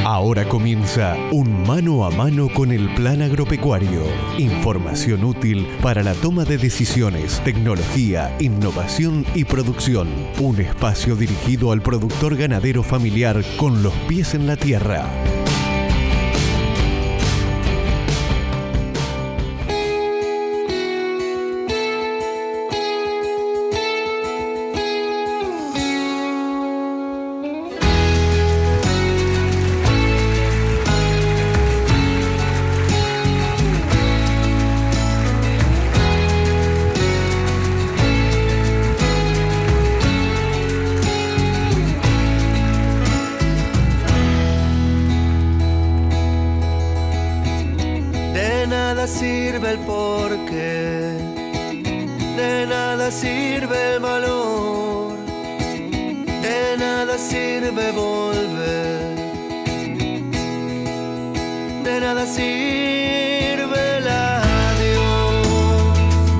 Ahora comienza un mano a mano con el Plan Agropecuario. Información útil para la toma de decisiones, tecnología, innovación y producción. Un espacio dirigido al productor ganadero familiar con los pies en la tierra. Sirve el porqué, de nada sirve el valor, de nada sirve volver, de nada sirve el adiós.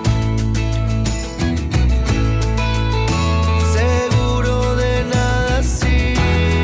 Seguro de nada sirve.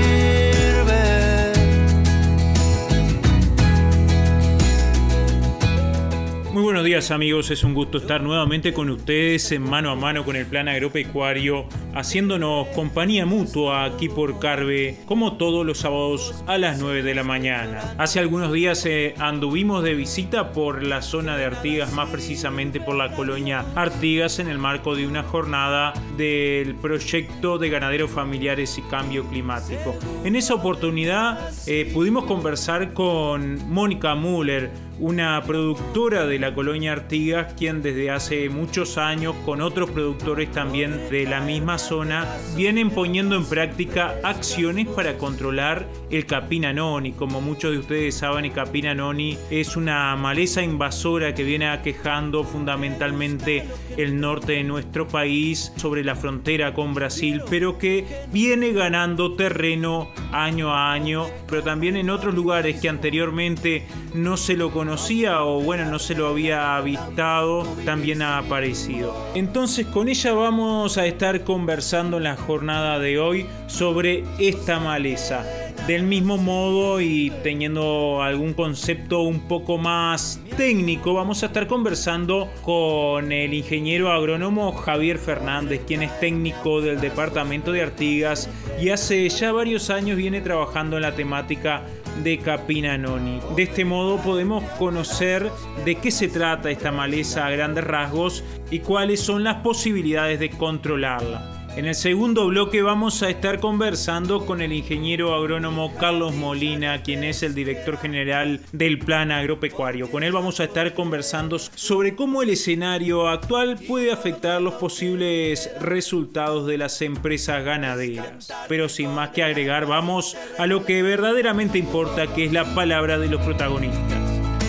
Muy buenos días, amigos, es un gusto estar nuevamente con ustedes en Mano a Mano con el Plan Agropecuario, haciéndonos compañía mutua aquí por Carve, como todos los sábados a las 9 de la mañana. Hace algunos días anduvimos de visita por la zona de Artigas, más precisamente por la colonia Artigas, en el marco de una jornada del proyecto de ganaderos familiares y cambio climático. En esa oportunidad pudimos conversar con Mónica Müller, una productora de la colonia Artigas, quien desde hace muchos años, con otros productores también de la misma zona, vienen poniendo en práctica acciones para controlar el capín anoni. Como muchos de ustedes saben, el capín anoni es una maleza invasora que viene aquejando fundamentalmente el norte de nuestro país, sobre la frontera con Brasil, pero que viene ganando terreno año a año, pero también en otros lugares que anteriormente no se lo conocía o bueno, no se lo había avistado, también ha aparecido. Entonces con ella vamos a estar conversando en la jornada de hoy sobre esta maleza. Del mismo modo, y teniendo algún concepto un poco más técnico, vamos a estar conversando con el ingeniero agrónomo Javier Fernández, quien es técnico del departamento de Artigas y hace ya varios años viene trabajando en la temática de capín anoni. De este modo podemos conocer de qué se trata esta maleza a grandes rasgos y cuáles son las posibilidades de controlarla. En el segundo bloque vamos a estar conversando con el ingeniero agrónomo Carlos Molina, quien es el director general del Plan Agropecuario. Con él vamos a estar conversando sobre cómo el escenario actual puede afectar los posibles resultados de las empresas ganaderas. Pero sin más que agregar, vamos a lo que verdaderamente importa, que es la palabra de los protagonistas.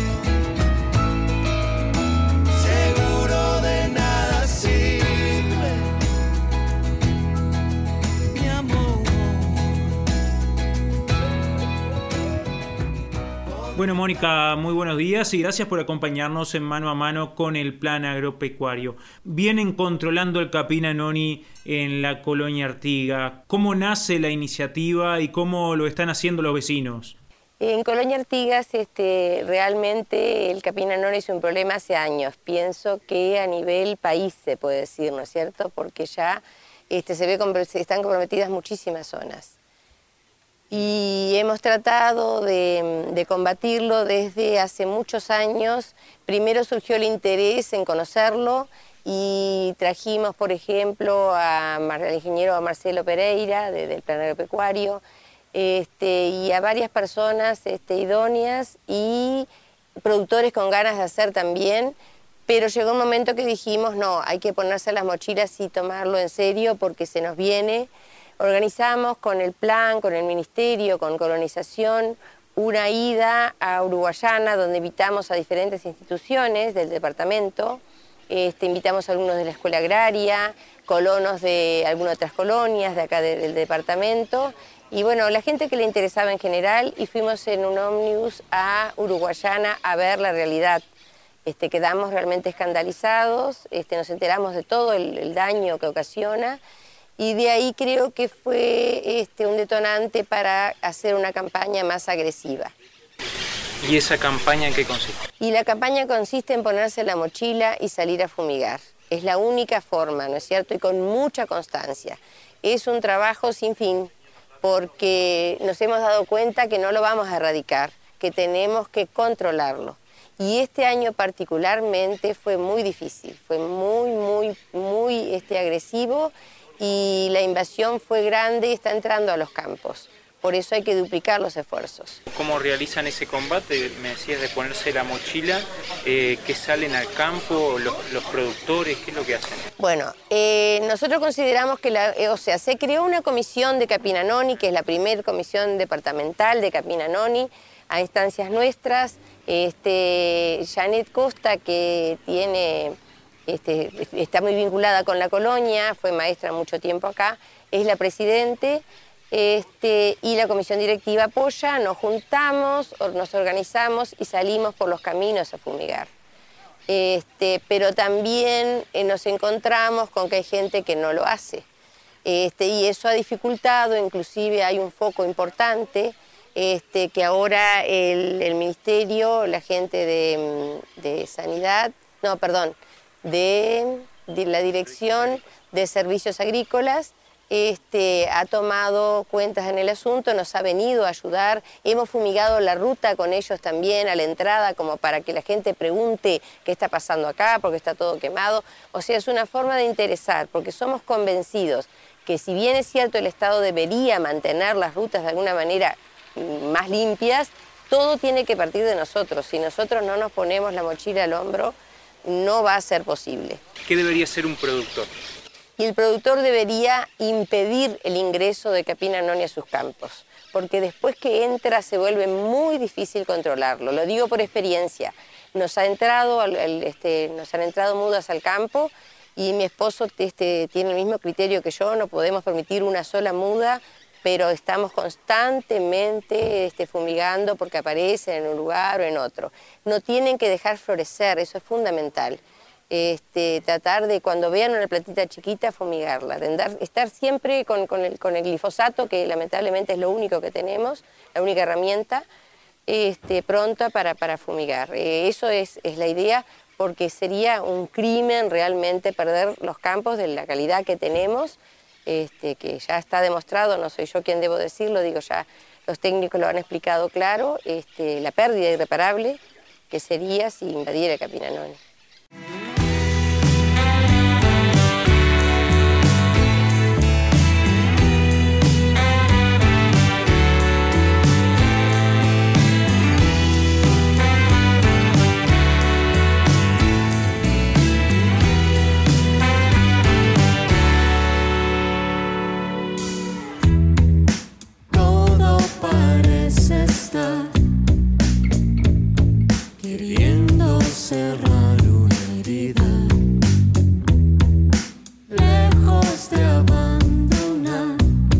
Bueno, Mónica, muy buenos días y gracias por acompañarnos en Mano a Mano con el Plan Agropecuario. Vienen controlando el capín anoni en la colonia Artigas. ¿Cómo nace la iniciativa y cómo lo están haciendo los vecinos? En Colonia Artigas realmente el capín anoni es un problema hace años. Pienso que a nivel país se puede decir, ¿no es cierto? Porque ya se están comprometidas muchísimas zonas. Y hemos tratado de combatirlo desde hace muchos años. Primero surgió el interés en conocerlo y trajimos, por ejemplo, al ingeniero Marcelo Pereira del Plan Agropecuario y a varias personas idóneas y productores con ganas de hacer también, pero llegó un momento que dijimos, no, hay que ponerse las mochilas y tomarlo en serio porque se nos viene. Organizamos con el plan, con el ministerio, con colonización, una ida a Uruguayana donde invitamos a diferentes instituciones del departamento, invitamos a alumnos de la escuela agraria, colonos de algunas otras colonias de acá del departamento y bueno, la gente que le interesaba en general y fuimos en un ómnibus a Uruguayana a ver la realidad. Quedamos realmente escandalizados, nos enteramos de todo el daño que ocasiona Y de ahí creo que fue un detonante para hacer una campaña más agresiva. ¿Y esa campaña en qué consiste? Y la campaña consiste en ponerse la mochila y salir a fumigar. Es la única forma, ¿no es cierto? Y con mucha constancia. Es un trabajo sin fin, porque nos hemos dado cuenta que no lo vamos a erradicar, que tenemos que controlarlo. Y este año particularmente fue muy difícil, fue muy agresivo, y la invasión fue grande y está entrando a los campos. Por eso hay que duplicar los esfuerzos. ¿Cómo realizan ese combate? Me decías de ponerse la mochila, ¿qué salen al campo, los productores, qué es lo que hacen? Bueno, nosotros consideramos que se creó una comisión de Capinanoni, que es la primera comisión departamental de Capinanoni, a instancias nuestras. Janet Costa, que está muy vinculada con la colonia, fue maestra mucho tiempo acá, es la presidente. Y la comisión directiva apoya, nos juntamos, nos organizamos y salimos por los caminos a fumigar. Pero también nos encontramos con que hay gente que no lo hace. Y eso ha dificultado, inclusive hay un foco importante, que ahora el ministerio, la gente de sanidad, no, perdón, de la Dirección de Servicios Agrícolas, ha tomado cuentas en el asunto, nos ha venido a ayudar, hemos fumigado la ruta con ellos también a la entrada, como para que la gente pregunte qué está pasando acá, porque está todo quemado. O sea, es una forma de interesar, porque somos convencidos que si bien es cierto el Estado debería mantener las rutas de alguna manera más limpias, todo tiene que partir de nosotros. Si nosotros no nos ponemos la mochila al hombro, no va a ser posible. ¿Qué debería ser un productor? Y el productor debería impedir el ingreso de Capinanoni a sus campos, porque después que entra se vuelve muy difícil controlarlo. Lo digo por experiencia. Nos han entrado mudas al campo y mi esposo tiene el mismo criterio que yo, no podemos permitir una sola muda, pero estamos constantemente fumigando porque aparecen en un lugar o en otro. No tienen que dejar florecer, eso es fundamental. Tratar de, cuando vean una plantita chiquita, fumigarla, estar siempre con el glifosato, que lamentablemente es lo único que tenemos, la única herramienta, pronta para fumigar. Eso es la idea, porque sería un crimen realmente perder los campos de la calidad que tenemos, que ya está demostrado, no soy yo quien debo decirlo, digo, ya los técnicos lo han explicado claro, la pérdida irreparable que sería si invadiera Capinanoni. Cerrar una herida, lejos de abandonar,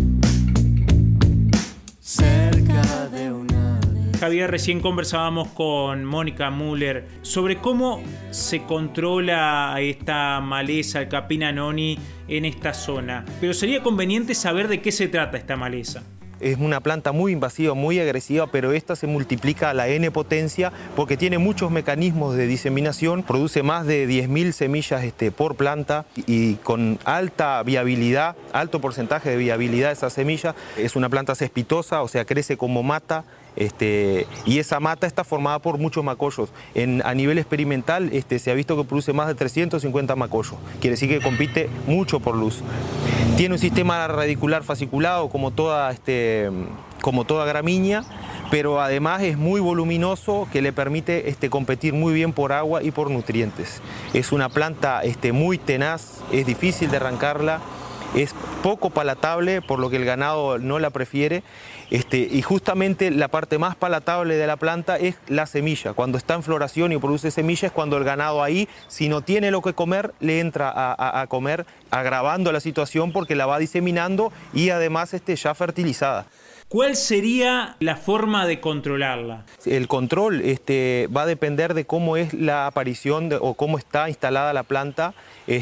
cerca de una... Javier, recién conversábamos con Mónica Müller sobre cómo se controla esta maleza, el Capinanoni, en esta zona. Pero sería conveniente saber de qué se trata esta maleza. Es una planta muy invasiva, muy agresiva, pero esta se multiplica a la N potencia porque tiene muchos mecanismos de diseminación, produce más de 10.000 semillas por planta y con alta viabilidad, alto porcentaje de viabilidad de esas semillas. Es una planta cespitosa, o sea, crece como mata. Y esa mata está formada por muchos macollos. A nivel experimental se ha visto que produce más de 350 macollos. Quiere decir que compite mucho por luz. Tiene un sistema radicular fasciculado como toda gramínea, pero además es muy voluminoso, que le permite competir muy bien por agua y por nutrientes. Es una planta muy tenaz, es difícil de arrancarla, es poco palatable, por lo que el ganado no la prefiere. Y justamente la parte más palatable de la planta es la semilla. Cuando está en floración y produce semillas, cuando el ganado ahí, si no tiene lo que comer, le entra a comer, agravando la situación porque la va diseminando y además ya fertilizada. ¿Cuál sería la forma de controlarla? El control va a depender de cómo es la aparición o cómo está instalada la planta,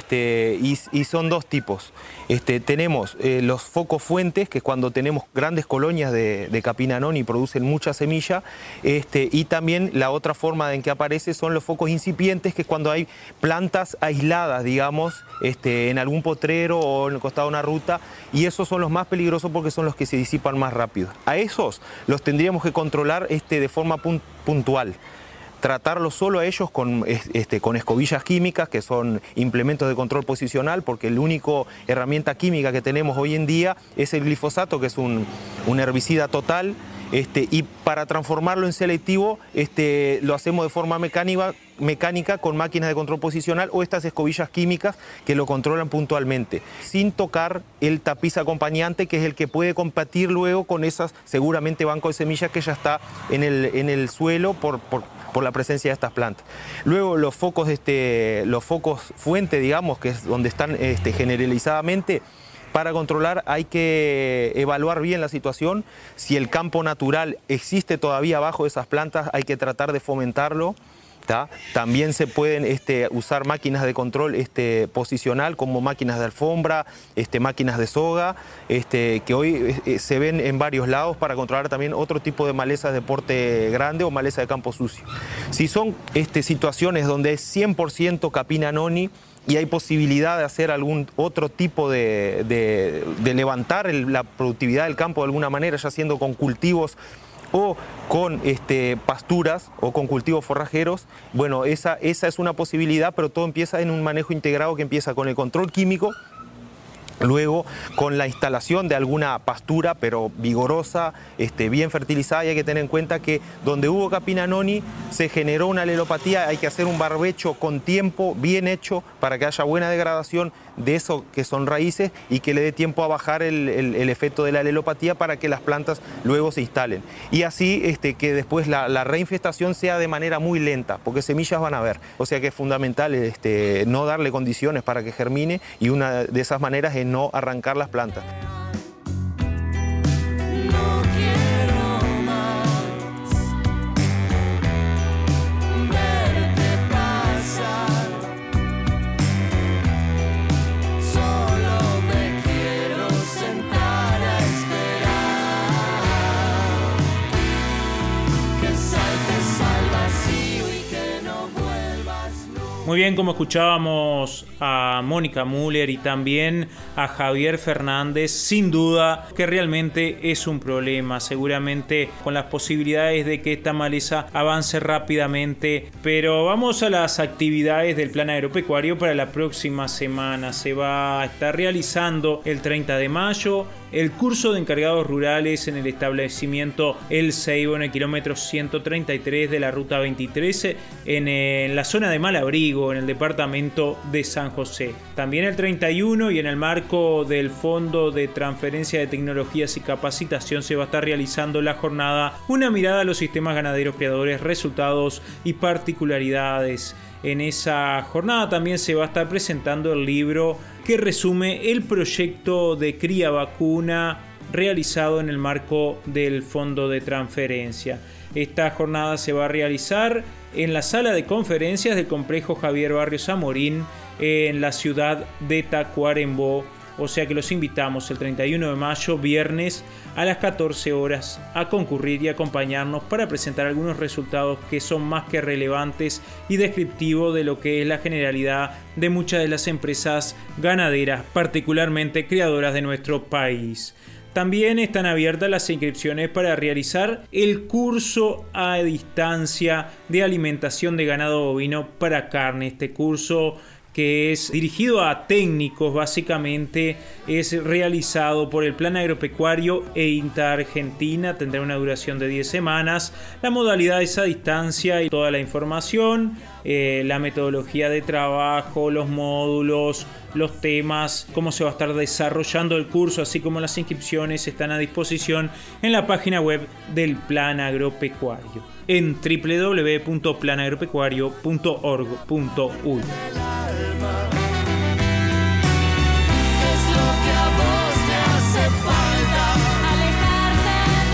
y son dos tipos. Tenemos los focos fuentes, que es cuando tenemos grandes colonias de Capina noni y producen mucha semilla, y también la otra forma en que aparece son los focos incipientes, que es cuando hay plantas aisladas, digamos, en algún potrero o en el costado de una ruta, y esos son los más peligrosos porque son los que se disipan más rápido. A esos los tendríamos que controlar de forma puntual. Tratarlos solo a ellos con escobillas químicas, que son implementos de control posicional, porque la única herramienta química que tenemos hoy en día es el glifosato, que es un herbicida total, y para transformarlo en selectivo lo hacemos de forma mecánica con máquinas de control posicional o estas escobillas químicas que lo controlan puntualmente, sin tocar el tapiz acompañante, que es el que puede competir luego con esas seguramente banco de semillas que ya está en el suelo por la presencia de estas plantas. Luego los focos fuente, digamos, que es donde están generalizadamente. Para controlar hay que evaluar bien la situación. Si el campo natural existe todavía bajo esas plantas, hay que tratar de fomentarlo. También se pueden usar máquinas de control posicional, como máquinas de alfombra, máquinas de soga, que hoy se ven en varios lados para controlar también otro tipo de malezas de porte grande o maleza de campo sucio. Si son situaciones donde es 100% Capina noni y hay posibilidad de hacer algún otro tipo de levantar la productividad del campo de alguna manera, ya siendo con cultivos o con pasturas o con cultivos forrajeros, bueno, esa es una posibilidad, pero todo empieza en un manejo integrado que empieza con el control químico, luego con la instalación de alguna pastura, pero vigorosa, bien fertilizada, y hay que tener en cuenta que donde hubo Capina noni se generó una alelopatía, hay que hacer un barbecho con tiempo, bien hecho, para que haya buena degradación de eso que son raíces y que le dé tiempo a bajar el efecto de la alelopatía para que las plantas luego se instalen. Y así que después la reinfestación sea de manera muy lenta, porque semillas van a haber. O sea que es fundamental no darle condiciones para que germine, y una de esas maneras es no arrancar las plantas. Muy bien, como escuchábamos a Mónica Müller y también a Javier Fernández, sin duda que realmente es un problema, seguramente con las posibilidades de que esta maleza avance rápidamente. Pero vamos a las actividades del Plan Agropecuario para la próxima semana. Se va a estar realizando el 30 de mayo el curso de encargados rurales en el establecimiento El Ceibo, en el kilómetro 133 de la ruta 23, en la zona de Malabrigo, en el departamento de San José. También el 31, y en el marco del Fondo de Transferencia de Tecnologías y Capacitación, se va a estar realizando la jornada Una mirada a los sistemas ganaderos creadores, resultados y particularidades. En esa jornada también se va a estar presentando el libro que resume el proyecto de cría vacuna realizado en el marco del Fondo de Transferencia. Esta jornada se va a realizar en la sala de conferencias del complejo Javier Barrios Amorín, en la ciudad de Tacuarembó. O sea que los invitamos el 31 de mayo, viernes, a las 14 horas, a concurrir y acompañarnos para presentar algunos resultados que son más que relevantes y descriptivos de lo que es la generalidad de muchas de las empresas ganaderas, particularmente criadoras de nuestro país. También están abiertas las inscripciones para realizar el curso a distancia de alimentación de ganado bovino para carne. Este curso, que es dirigido a técnicos, básicamente es realizado por el Plan Agropecuario e INTA Argentina. Tendrá una duración de 10 semanas. La modalidad es a distancia y toda la información, la metodología de trabajo, los módulos, los temas, cómo se va a estar desarrollando el curso, así como las inscripciones, están a disposición en la página web del Plan Agropecuario en www.planagropecuario.org.uy. Es lo que a vos te hace falta, alejarte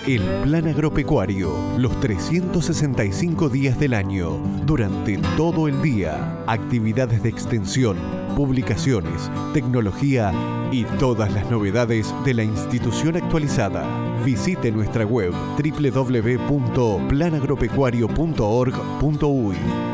El Plan Agropecuario, los 365 días del año, durante todo el día, actividades de extensión, publicaciones, tecnología y todas las novedades de la institución actualizada. Visite nuestra web www.planagropecuario.org.uy.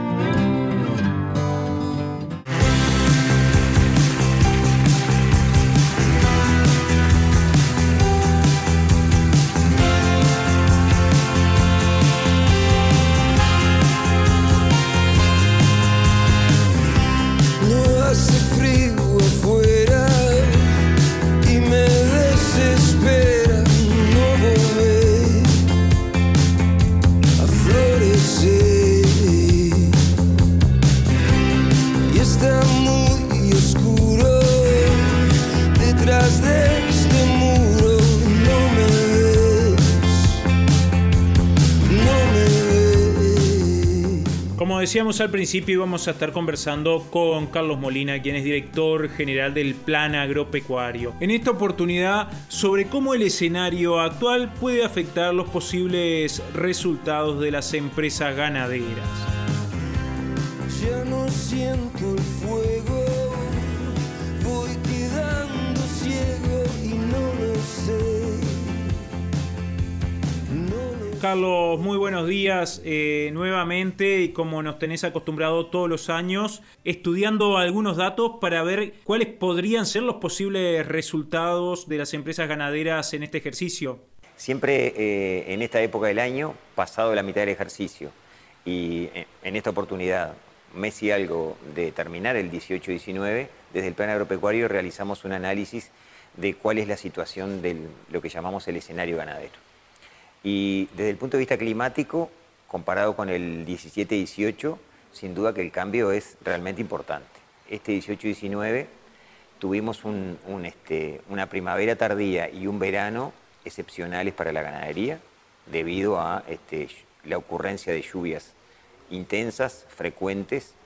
Como decíamos al principio, íbamos a estar conversando con Carlos Molina, quien es director general del Plan Agropecuario. En esta oportunidad, sobre cómo el escenario actual puede afectar los posibles resultados de las empresas ganaderas. Ya no siento el fuego, voy quedando ciego y no lo sé. Carlos, muy buenos días nuevamente, y como nos tenés acostumbrado todos los años, estudiando algunos datos para ver cuáles podrían ser los posibles resultados de las empresas ganaderas en este ejercicio. Siempre en esta época del año, pasado la mitad del ejercicio, y en esta oportunidad, mes y algo de terminar el 18-19, desde el Plan Agropecuario realizamos un análisis de cuál es la situación de lo que llamamos el escenario ganadero. Y desde el punto de vista climático, comparado con el 17-18, sin duda que el cambio es realmente importante. Este 18-19 tuvimos una primavera tardía y un verano excepcionales para la ganadería, debido a la ocurrencia de lluvias intensas, frecuentes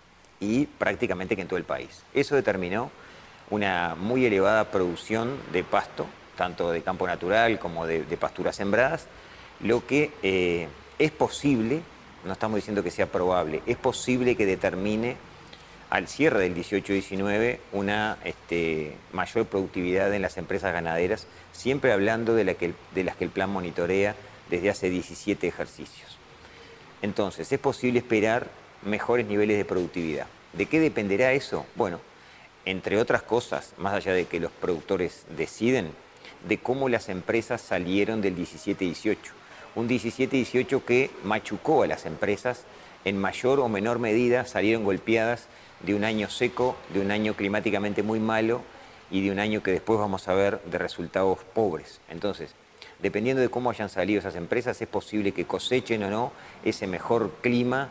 y prácticamente que en todo el país. Eso determinó una muy elevada producción de pasto, tanto de campo natural como de pasturas sembradas, lo que es posible, no estamos diciendo que sea probable, es posible que determine al cierre del 18-19 una mayor productividad en las empresas ganaderas, siempre hablando de las que el plan monitorea desde hace 17 ejercicios. Entonces, es posible esperar mejores niveles de productividad. ¿De qué dependerá eso? Bueno, entre otras cosas, más allá de que los productores deciden, de cómo las empresas salieron del 17-18. Un 17-18 que machucó a las empresas, en mayor o menor medida salieron golpeadas de un año seco, de un año climáticamente muy malo y de un año que después vamos a ver de resultados pobres. Entonces, dependiendo de cómo hayan salido esas empresas, es posible que cosechen o no ese mejor clima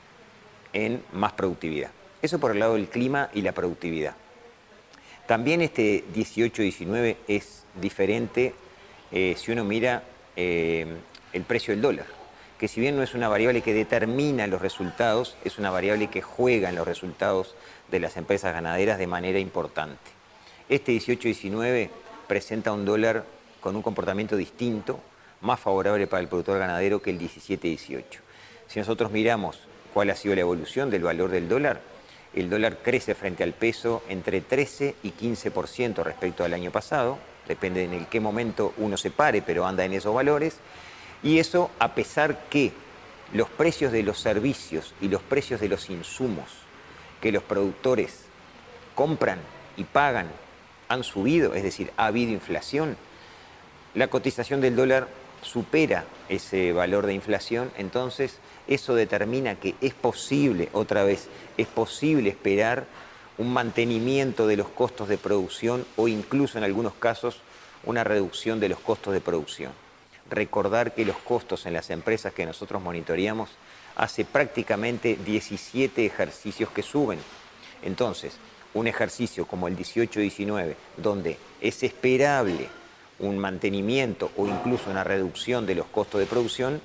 en más productividad. Eso por el lado del clima y la productividad. También este 18-19 es diferente si uno mira el precio del dólar, que si bien no es una variable que determina los resultados, es una variable que juega en los resultados de las empresas ganaderas de manera importante. Este 18-19 presenta un dólar con un comportamiento distinto, más favorable para el productor ganadero que el 17-18. Si nosotros miramos cuál ha sido la evolución del valor del dólar, el dólar crece frente al peso entre 13 y 15% respecto al año pasado, depende en qué momento uno se pare, pero anda en esos valores, y eso a pesar que los precios de los servicios y los precios de los insumos que los productores compran y pagan han subido, es decir, ha habido inflación, la cotización del dólar supera ese valor de inflación, entonces eso determina que es posible, otra vez, es posible esperar un mantenimiento de los costos de producción o incluso en algunos casos una reducción de los costos de producción. Recordar que los costos en las empresas que nosotros monitoreamos hace prácticamente 17 ejercicios que suben. Entonces, un ejercicio como el 18-19, donde es esperable un mantenimiento o incluso una reducción de los costos de producción,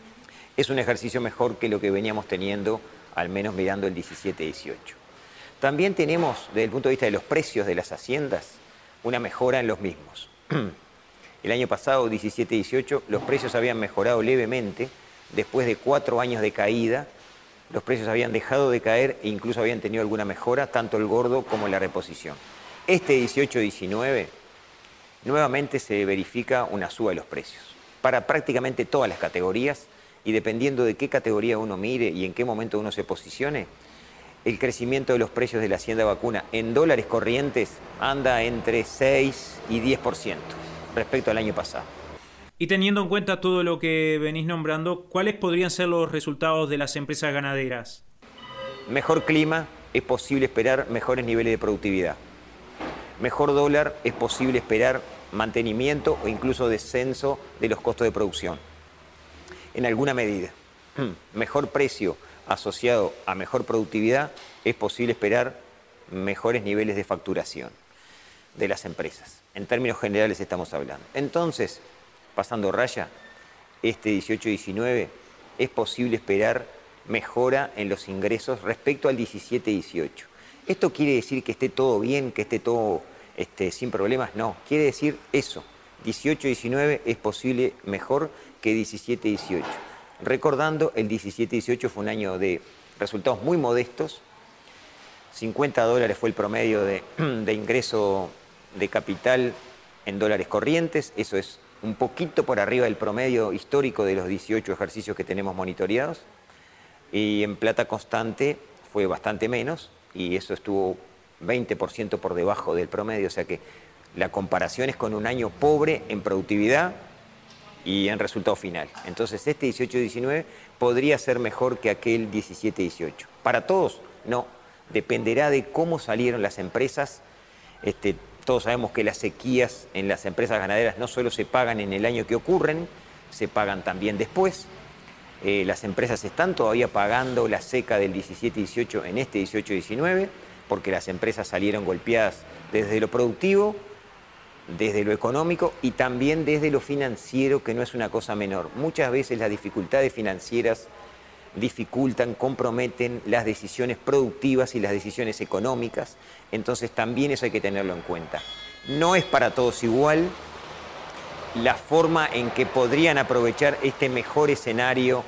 es un ejercicio mejor que lo que veníamos teniendo, al menos mirando el 17-18. También tenemos, desde el punto de vista de los precios de las haciendas, una mejora en los mismos. El año pasado, 17-18, los precios habían mejorado levemente. Después de 4 años de caída, los precios habían dejado de caer e incluso habían tenido alguna mejora, tanto el gordo como la reposición. Este 18-19, nuevamente se verifica una suba de los precios para prácticamente todas las categorías, y dependiendo de qué categoría uno mire y en qué momento uno se posicione, el crecimiento de los precios de la hacienda vacuna en dólares corrientes anda entre 6 y 10% respecto al año pasado. Y teniendo en cuenta todo lo que venís nombrando, ¿cuáles podrían ser los resultados de las empresas ganaderas? Mejor clima, es posible esperar mejores niveles de productividad. Mejor dólar, es posible esperar mantenimiento o incluso descenso de los costos de producción. En alguna medida, mejor precio asociado a mejor productividad, es posible esperar mejores niveles de facturación de las empresas. En términos generales estamos hablando. Entonces, pasando raya, este 18-19 es posible esperar mejora en los ingresos respecto al 17-18. ¿Esto quiere decir que esté todo bien, que esté todo sin problemas? No, quiere decir eso. 18-19 es posible mejor que 17-18. Recordando, el 17-18 fue un año de resultados muy modestos. $50 fue el promedio de ingreso de capital en dólares corrientes. Eso es un poquito por arriba del promedio histórico de los 18 ejercicios que tenemos monitoreados. Y en plata constante fue bastante menos, y eso estuvo 20% por debajo del promedio. O sea que la comparación es con un año pobre en productividad y en resultado final. Entonces este 18-19 podría ser mejor que aquel 17-18. Para todos, no. Dependerá de cómo salieron las empresas. Todos sabemos que las sequías en las empresas ganaderas no solo se pagan en el año que ocurren, se pagan también después. Las empresas están todavía pagando la seca del 17-18 en este 18-19, porque las empresas salieron golpeadas desde lo productivo, desde lo económico y también desde lo financiero, que no es una cosa menor. Muchas veces las dificultades financieras dificultan, comprometen las decisiones productivas y las decisiones económicas. Entonces también eso hay que tenerlo en cuenta. No es para todos igual la forma en que podrían aprovechar este mejor escenario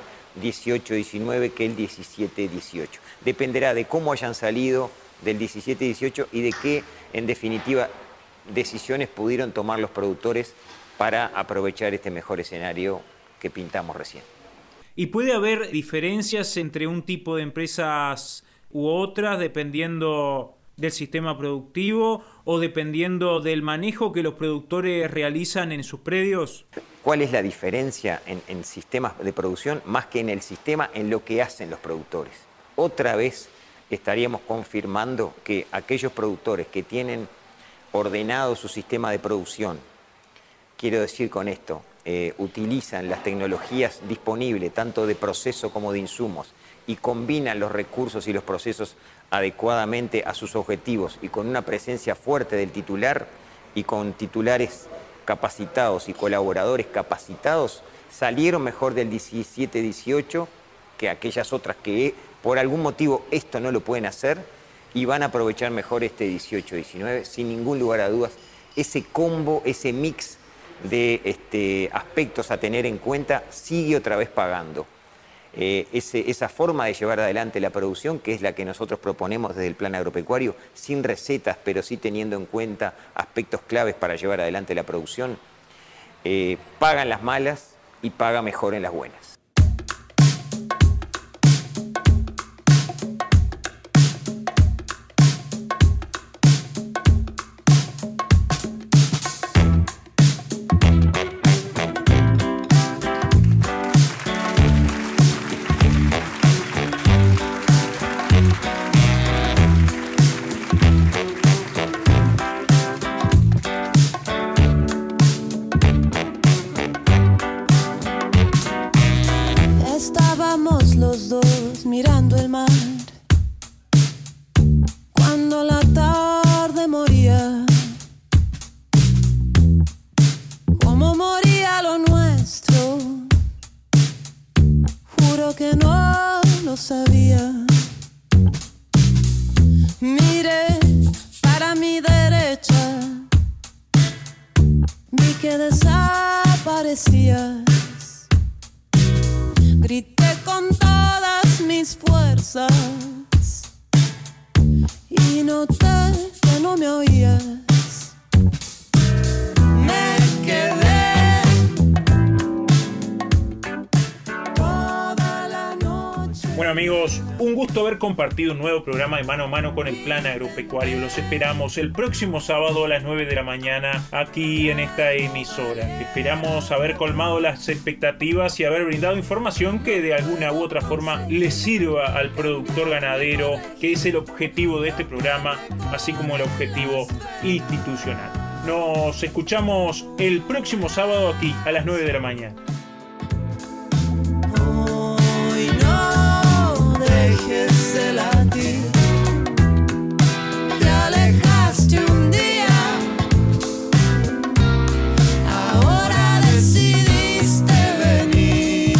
18-19 que el 17-18. Dependerá de cómo hayan salido del 17-18 y de qué, en definitiva, decisiones pudieron tomar los productores para aprovechar este mejor escenario que pintamos recién. ¿Y puede haber diferencias entre un tipo de empresas u otras dependiendo del sistema productivo o dependiendo del manejo que los productores realizan en sus predios? ¿Cuál es la diferencia en sistemas de producción más que en el sistema, en lo que hacen los productores? Otra vez estaríamos confirmando que aquellos productores que tienen ordenado su sistema de producción, quiero decir con esto, utilizan las tecnologías disponibles, tanto de proceso como de insumos, y combinan los recursos y los procesos adecuadamente a sus objetivos y con una presencia fuerte del titular y con titulares capacitados y colaboradores capacitados, salieron mejor del 17-18 que aquellas otras que por algún motivo esto no lo pueden hacer y van a aprovechar mejor este 18-19, sin ningún lugar a dudas. Ese combo, ese mix de aspectos a tener en cuenta sigue otra vez pagando. Esa forma de llevar adelante la producción, que es la que nosotros proponemos desde el plan agropecuario, sin recetas, pero sí teniendo en cuenta aspectos claves para llevar adelante la producción, pagan las malas y paga mejor en las buenas. Estábamos los dos mirando el mar cuando la tarde moría, como moría lo nuestro, juro que no lo sabía. Miré para mi derecha, vi que de esa aparecías. Grité con todas mis fuerzas y noté que no me oías. Me quedé toda la noche. Bueno amigos, un gusto haber compartido un nuevo programa de Mano a Mano con el Plan Agropecuario. Los esperamos el próximo sábado a las 9 de la mañana aquí en esta emisora. Esperamos haber colmado las expectativas y haber brindado información que de alguna u otra forma le sirva al productor ganadero, que es el objetivo de este programa, así como el objetivo institucional. Nos escuchamos el próximo sábado aquí a las 9 de la mañana. Hoy no dejes de latir. Te alejaste un día. Ahora decidiste venir.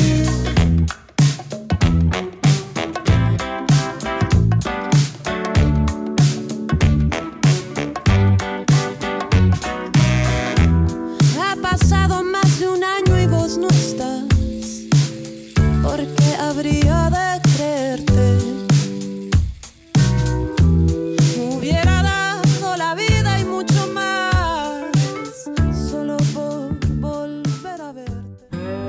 Ha pasado más de un año y vos no estás. ¿Por qué habría de creerte? Hubiera dado la vida y mucho más solo por volver a verte.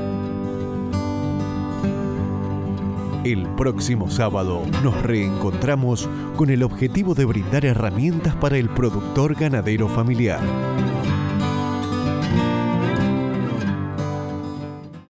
El próximo sábado nos reencontramos con el objetivo de brindar herramientas para el productor ganadero familiar.